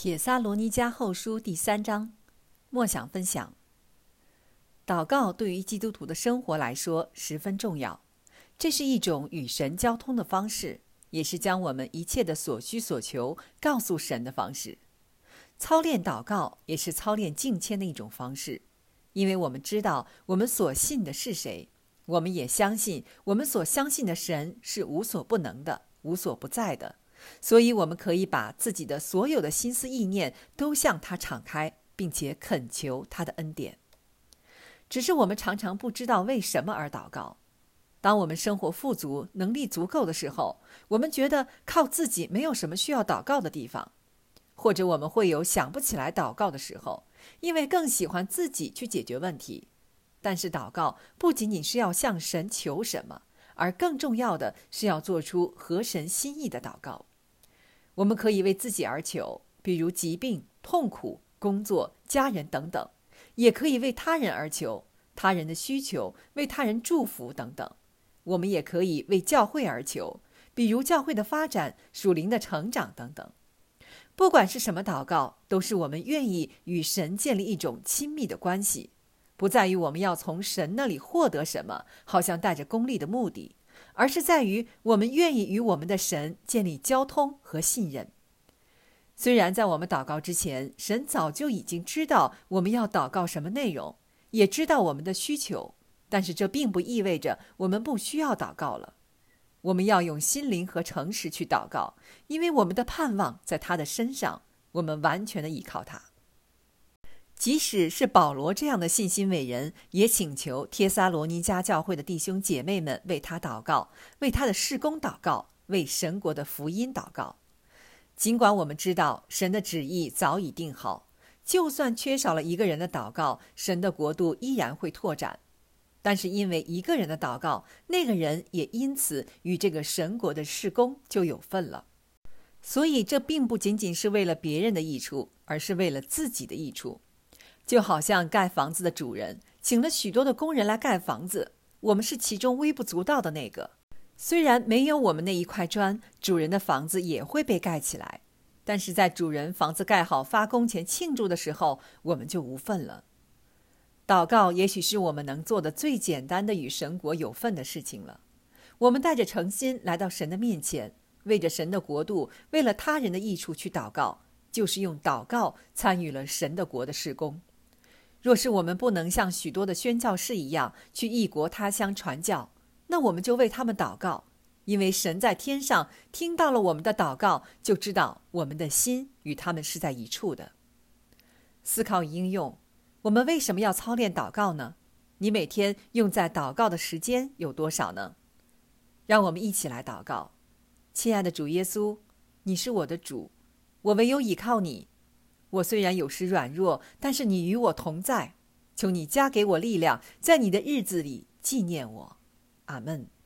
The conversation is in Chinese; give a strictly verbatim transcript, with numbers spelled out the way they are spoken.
帖撒罗尼迦后书第三章，默想分享。祷告对于基督徒的生活来说十分重要，这是一种与神交通的方式，也是将我们一切的所需所求告诉神的方式。操练祷告也是操练敬谦的一种方式，因为我们知道我们所信的是谁，我们也相信我们所相信的神是无所不能的，无所不在的，所以我们可以把自己的所有的心思意念都向他敞开，并且恳求他的恩典。只是我们常常不知道为什么而祷告。当我们生活富足，能力足够的时候，我们觉得靠自己没有什么需要祷告的地方，或者我们会有想不起来祷告的时候，因为更喜欢自己去解决问题。但是祷告不仅仅是要向神求什么，而更重要的是要做出合神心意的祷告。我们可以为自己而求，比如疾病、痛苦、工作、家人等等，也可以为他人而求，他人的需求，为他人祝福等等。我们也可以为教会而求，比如教会的发展、属灵的成长等等。不管是什么祷告，都是我们愿意与神建立一种亲密的关系，不在于我们要从神那里获得什么，好像带着功利的目的，而是在于我们愿意与我们的神建立交通和信任。虽然在我们祷告之前，神早就已经知道我们要祷告什么内容，也知道我们的需求，但是这并不意味着我们不需要祷告了。我们要用心灵和诚实去祷告，因为我们的盼望在他的身上，我们完全的依靠他。即使是保罗这样的信心伟人，也请求帖撒罗尼迦教会的弟兄姐妹们为他祷告，为他的事工祷告，为神国的福音祷告。尽管我们知道神的旨意早已定好，就算缺少了一个人的祷告，神的国度依然会拓展。但是因为一个人的祷告，那个人也因此与这个神国的事工就有份了。所以这并不仅仅是为了别人的益处，而是为了自己的益处。就好像盖房子的主人请了许多的工人来盖房子，我们是其中微不足道的那个。虽然没有我们那一块砖，主人的房子也会被盖起来，但是在主人房子盖好发工前庆祝的时候，我们就无份了。祷告也许是我们能做的最简单的与神国有份的事情了。我们带着诚心来到神的面前，为着神的国度，为了他人的益处去祷告，就是用祷告参与了神的国的事工。若是我们不能像许多的宣教士一样去异国他乡传教，那我们就为他们祷告，因为神在天上听到了我们的祷告，就知道我们的心与他们是在一处的。思考与应用，我们为什么要操练祷告呢？你每天用在祷告的时间有多少呢？让我们一起来祷告。亲爱的主耶稣，你是我的主，我唯有倚靠你。我虽然有时软弱，但是你与我同在，求你加给我力量，在你的日子里纪念我。阿们。